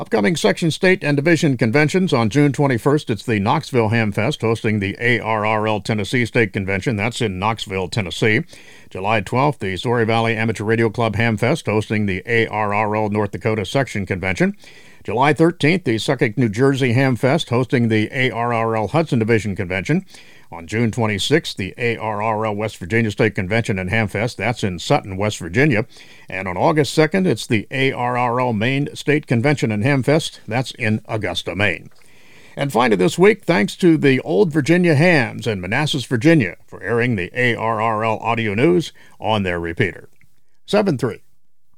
Upcoming section, state, and division conventions. On June 21st, it's the Knoxville Hamfest hosting the ARRL Tennessee State Convention. That's in Knoxville, Tennessee. July 12th, the Story Valley Amateur Radio Club Hamfest hosting the ARRL North Dakota Section Convention. July 13th, the Succoth, New Jersey Hamfest hosting the ARRL Hudson Division Convention. On June 26th, the ARRL West Virginia State Convention and Hamfest. That's in Sutton, West Virginia. And on August 2nd, it's the ARRL Maine State Convention and Hamfest. That's in Augusta, Maine. And finally this week, thanks to the Old Virginia Hams in Manassas, Virginia, for airing the ARRL audio news on their repeater. 7-3.